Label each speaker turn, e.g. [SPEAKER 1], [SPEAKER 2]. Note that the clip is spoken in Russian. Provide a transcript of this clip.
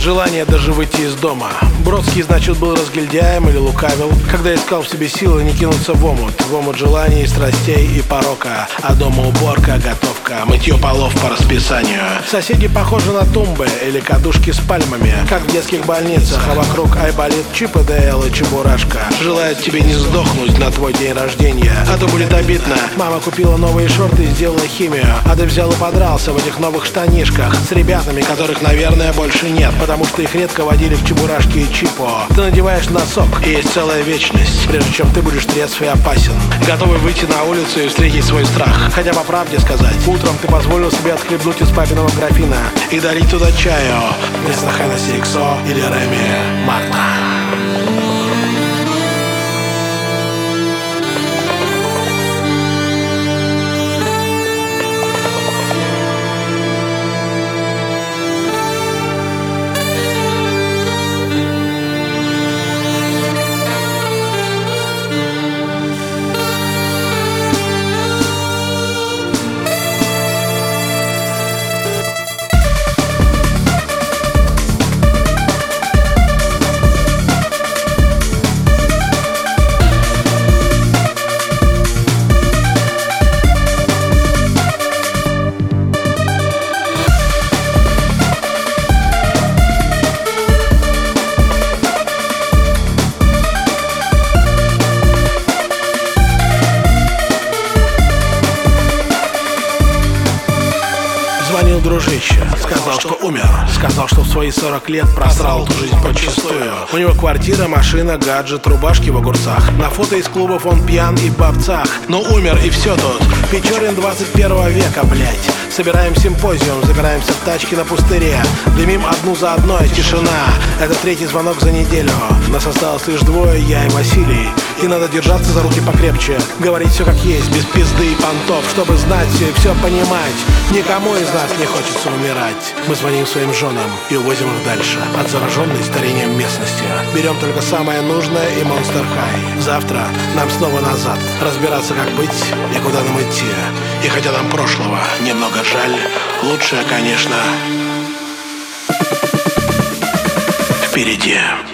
[SPEAKER 1] желания даже выйти из дома. Бродский, значит, был разгильдяем или лукавил, когда искал в себе силы не кинуться в омут желаний, страстей и порока. А дома уборка, готовка, мытье полов по расписанию. Соседи похожи на тумбы или кадушки с пальмами, как в детских больницах, а вокруг айболит, Чип и Дейл и Чебурашка. Желают тебе не сдохнуть на твой день рождения, а то будет обидно. Мама купила новые шорты и сделала химию, а ты взял и подрался в этих новых штанишках с ребятами, которых, наверное, больше нет, потому что их редко водили в Чебурашки и Чипо. Ты надеваешь носок, и есть целая вечность, прежде чем ты будешь трезв и опасен, готовый выйти на улицу и встретить свой страх. Хотя, по правде сказать, утром ты позволил себе отхлебнуть из папиного графина и дарить туда чаю вместо Хеннесси Иксо или Реми Мартна. Звонил дружище, сказал, что умер. Сказал, что в свои 40 лет просрал эту жизнь подчистую. У него квартира, машина, гаджет, рубашки в огурцах. На фото из клубов он пьян и в бабцах. Но умер и все тут. Печорин 21 века, блять. Собираем симпозиум, забираемся в тачки на пустыре. Дымим одну за одной, тишина. Это третий звонок за неделю. Нас осталось лишь двое, я и Василий. И надо держаться за руки покрепче, говорить все как есть, без пизды и понтов, чтобы знать все и все понимать. Никому из нас не хочется умирать. Мы звоним своим женам и увозим их дальше от зараженной старением местности. Берем только самое нужное и Monster High. Завтра нам снова назад, разбираться, как быть и куда нам идти. И хотя нам прошлого немного жаль, лучшее, конечно, впереди.